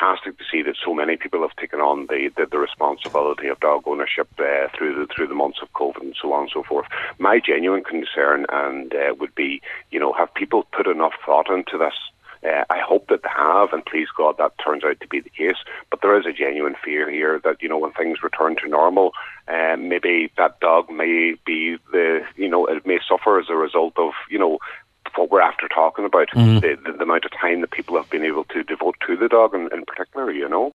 fantastic to see that so many people have taken on the responsibility of dog ownership through the months of COVID and so on and so forth. My genuine concern would be, have people put enough thought into this? I hope that they have, and please God that turns out to be the case. But there is a genuine fear here that, when things return to normal, maybe that dog may be it may suffer as a result of, what we're after talking about, the amount of time that people have been able to devote to the dog in particular,